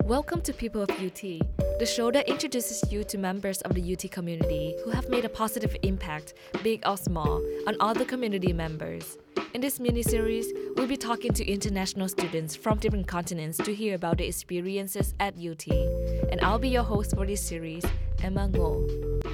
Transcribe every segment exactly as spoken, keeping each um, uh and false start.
Welcome to People of U T, the show that introduces you to members of the U T community who have made a positive impact, big or small, on other community members. In this mini-series, we'll be talking to international students from different continents to hear about their experiences at U T. And I'll be your host for this series, Emma Ngo.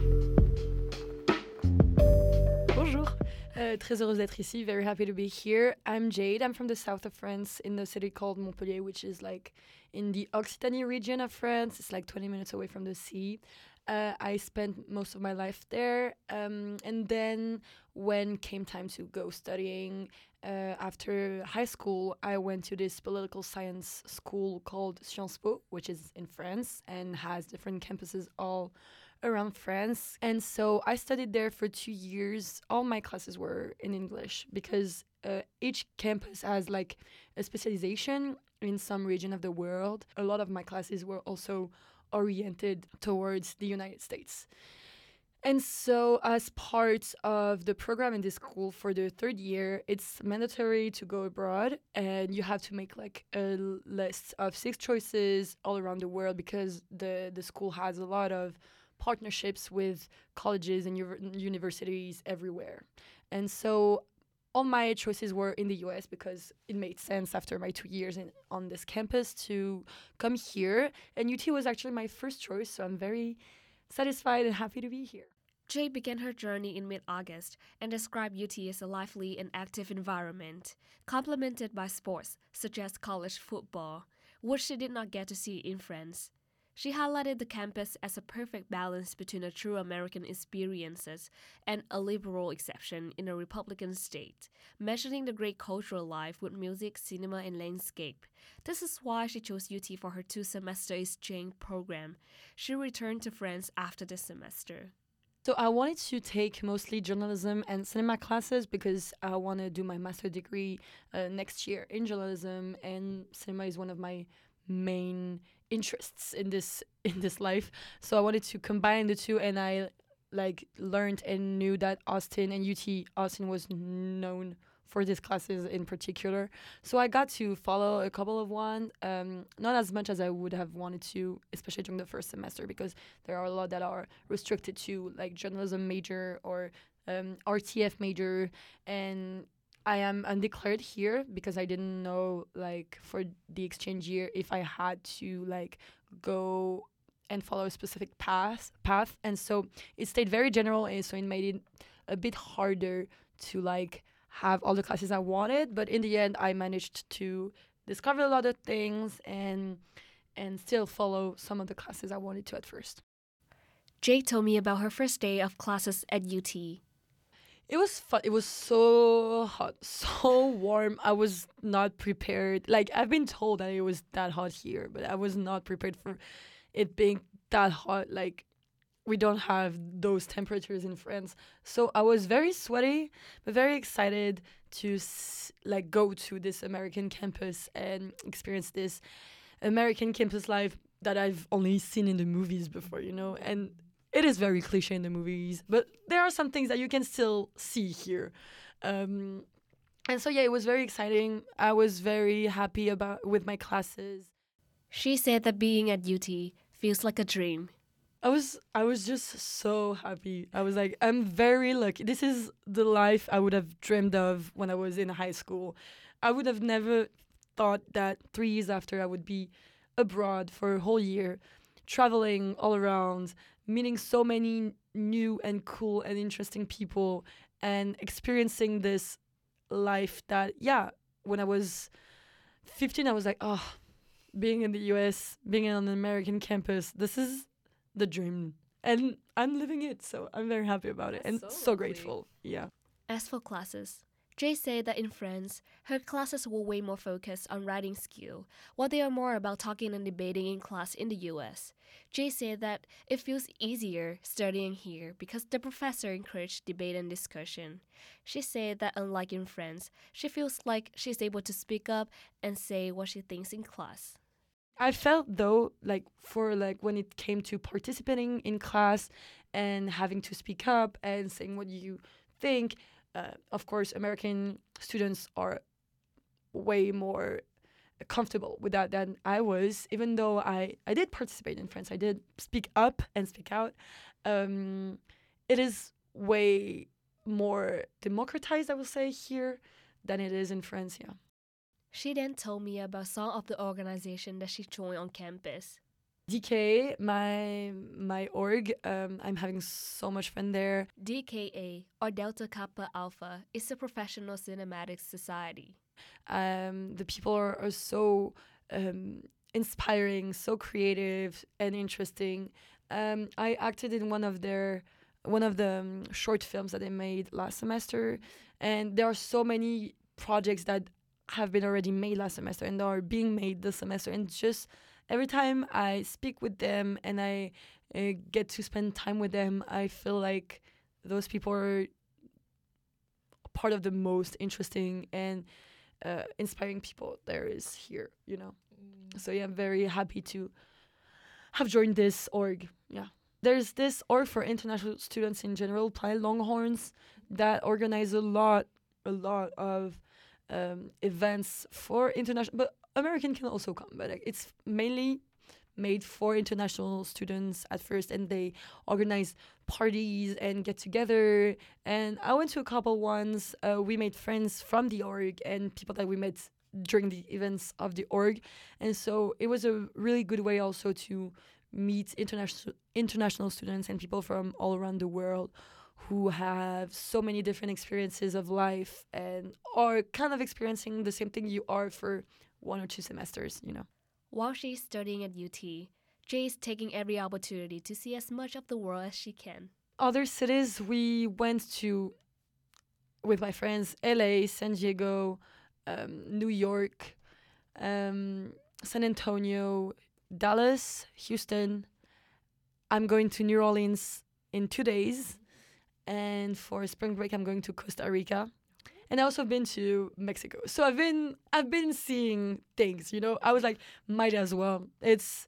Bonjour, uh, très heureuse d'être ici, very happy to be here. I'm Jade, I'm from the south of France in the city called Montpellier, which is like in the Occitanie region of France. It's like twenty minutes away from the sea. Uh, I spent most of my life there. Um, and then when came time to go studying, uh, after high school, I went to this political science school called Sciences Po, which is in France and has different campuses all around France. And so I studied there for two years. All my classes were in English because uh, each campus has like a specialization in some region of the world. A lot of my classes were also oriented towards the United States. And so as part of the program in this school for the third year, it's mandatory to go abroad and you have to make like a list of six choices all around the world because the, the school has a lot of partnerships with colleges and u- universities everywhere. And so all my choices were in the U S because it made sense after my two years in, on this campus to come here. And U T was actually my first choice, so I'm very satisfied and happy to be here. Jade began her journey in mid-August and described U T as a lively and active environment, complemented by sports such as college football, which she did not get to see in France. She highlighted the campus as a perfect balance between a true American experiences and a liberal exception in a Republican state, measuring the great cultural life with music, cinema, and landscape. This is why she chose U T for her two-semester exchange program. She returned to France after this semester. So I wanted to take mostly journalism and cinema classes because I want to do my master degree uh, next year in journalism, and cinema is one of my main interests in this in this life. So I wanted to combine the two, and I like learned and knew that Austin and U T Austin was known for these classes in particular. So I got to follow a couple of one, um, not as much as I would have wanted to, especially during the first semester, because there are a lot that are restricted to like journalism major or um, R T F major, and I am undeclared here because I didn't know like for the exchange year if I had to like go and follow a specific path path and so it stayed very general, and so it made it a bit harder to like have all the classes I wanted, but in the end I managed to discover a lot of things and and still follow some of the classes I wanted to at first. Jade told me about her first day of classes at U T. It was fun. It was so hot, so warm. I was not prepared. Like, I've been told that it was that hot here, but I was not prepared for it being that hot. Like, we don't have those temperatures in France. So I was very sweaty, but very excited to s- like go to this American campus and experience this American campus life that I've only seen in the movies before, you know? And it is very cliche in the movies, but there are some things that you can still see here. Um, and so, yeah, it was very exciting. I was very happy about with my classes. She said that being at U T feels like a dream. I was I was just so happy. I was like, I'm very lucky. This is the life I would have dreamed of when I was in high school. I would have never thought that three years after I would be abroad for a whole year, traveling all around, meeting so many new and cool and interesting people, and experiencing this life that, yeah, when I was fifteen, I was like, oh, being in the U S, being on an American campus, this is the dream. And I'm living it, so I'm very happy about it. That's and so so lovely. grateful. Yeah. As for classes, Jay said that in France, her classes were way more focused on writing skill, while they are more about talking and debating in class in the U S. Jay said that it feels easier studying here because the professor encouraged debate and discussion. She said that unlike in France, she feels like she's able to speak up and say what she thinks in class. I felt though, like for like when it came to participating in class and having to speak up and saying what you think, uh, of course, American students are way more comfortable with that than I was, even though I, I did participate in France. I did speak up and speak out. Um, it is way more democratized, I will say, here than it is in France, yeah. She then told me about some of the organization that she joined on campus. D K, my my org, um, I'm having so much fun there. D K A, or Delta Kappa Alpha, is a professional cinematic society. Um, the people are, are so um, inspiring, so creative and interesting. Um, I acted in one of their one of the um, short films that they made last semester, and there are so many projects that have been already made last semester and are being made this semester, and just every time I speak with them and I uh, get to spend time with them, I feel like those people are part of the most interesting and uh, inspiring people there is here, you know. Mm. So yeah, I'm very happy to have joined this org. Yeah. There's this org for international students in general, Playa Longhorns, that organize a lot, a lot of um, events for international, but American can also come, but like, it's mainly made for international students at first, and they organize parties and get together. And I went to a couple ones. Uh, we made friends from the org and people that we met during the events of the org, and so it was a really good way also to meet international international students and people from all around the world who have so many different experiences of life and are kind of experiencing the same thing you are for one or two semesters, you know. While she's studying at U T, Jay is taking every opportunity to see as much of the world as she can. Other cities we went to with my friends, L A, San Diego, um, New York, um, San Antonio, Dallas, Houston. I'm going to New Orleans in two days. And for spring break, I'm going to Costa Rica. And I also been to Mexico. So I've been I've been seeing things, you know. I was like, might as well. It's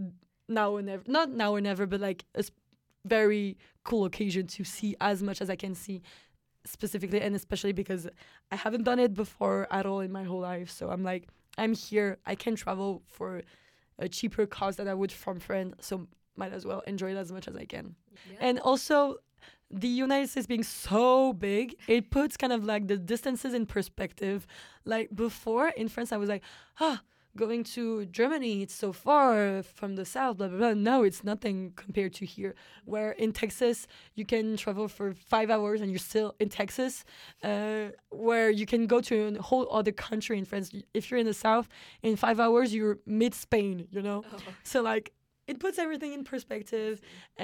now or never. Not now or never, but like a very cool occasion to see as much as I can see specifically, and especially because I haven't done it before at all in my whole life. So I'm like, I'm here. I can travel for a cheaper cost than I would from France. So might as well enjoy it as much as I can. Yeah. And also, the United States being so big, it puts kind of like the distances in perspective. Like before in France, I was like, ah, going to Germany, it's so far from the south, blah, blah, blah. No, it's nothing compared to here. Where in Texas, you can travel for five hours and you're still in Texas. Uh, where you can go to a whole other country in France. If you're in the south, in five hours, you're mid-Spain, you know? Oh. So like, it puts everything in perspective,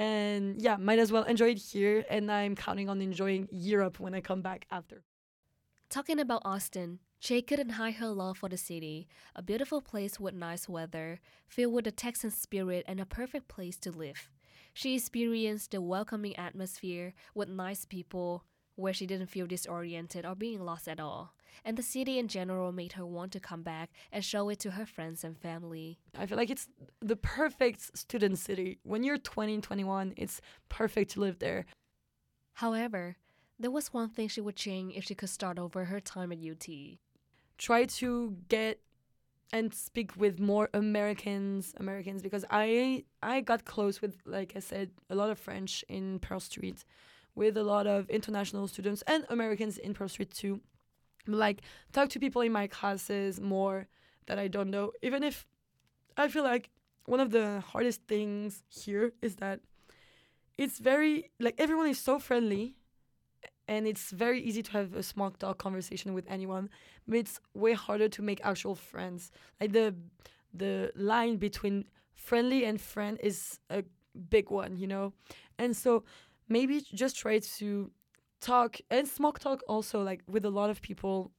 and yeah, might as well enjoy it here, and I'm counting on enjoying Europe when I come back after. Talking about Austin, Jay couldn't hide her love for the city, a beautiful place with nice weather, filled with the Texan spirit and a perfect place to live. She experienced the welcoming atmosphere with nice people, where she didn't feel disoriented or being lost at all. And the city in general made her want to come back and show it to her friends and family. I feel like it's the perfect student city. When you're twenty, twenty-one, it's perfect to live there. However, there was one thing she would change if she could start over her time at U T. Try to get and speak with more Americans, Americans, because I I got close with, like I said, a lot of French in Pearl Street, with a lot of international students and Americans in Pearl Street too. Like, talk to people in my classes more that I don't know. Even if I feel like one of the hardest things here is that it's very, like, everyone is so friendly and it's very easy to have a small talk conversation with anyone, but it's way harder to make actual friends. Like, the the line between friendly and friend is a big one, you know? And so maybe just try to talk and small talk also, like, with a lot of people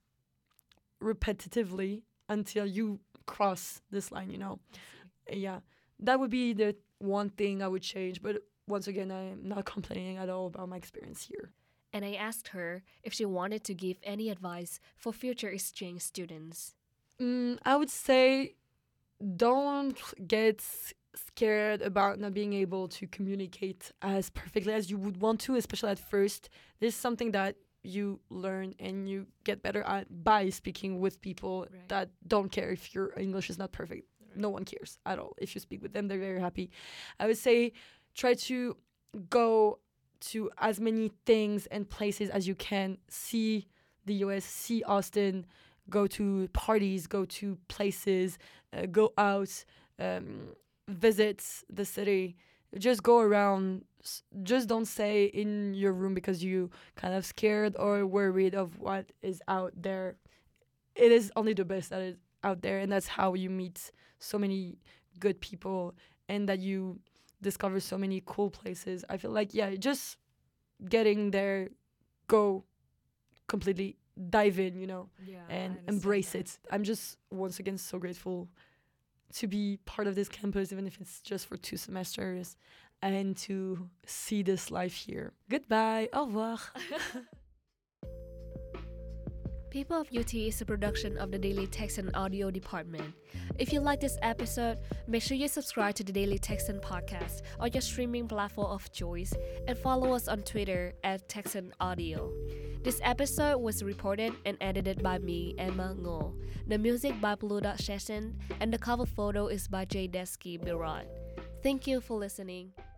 repetitively until you cross this line, you know? Yeah, that would be the one thing I would change. But once again, I'm not complaining at all about my experience here. And I asked her if she wanted to give any advice for future exchange students. Mm, I would say don't get scared about not being able to communicate as perfectly as you would want to, especially at first. This is something that you learn and you get better at by speaking with people Right. that don't care if your English is not perfect. No one cares at all. If you speak with them, they're very happy. I would say try to go to as many things and places as you can. See the U S, see Austin, go to parties, go to places, uh, go out, um, visit the city. Just go around. S- Just don't stay in your room because you kind of scared or worried of what is out there. It is only the best that is out there, and that's how you meet so many good people and that you discover so many cool places. I feel like, yeah, just getting there, go completely dive in, you know, Yeah, and embrace it. I'm just once again so grateful to be part of this campus, even if it's just for two semesters, and to see this life here. Goodbye. Au revoir. People of U T is a production of the Daily Texan Audio Department. If you like this episode, make sure you subscribe to the Daily Texan podcast on your streaming platform of choice and follow us on Twitter at Texan Audio. This episode was reported and edited by me, Emma Ngo. The music by Blue Dot Session and the cover photo is by J. Desky Birat. Thank you for listening.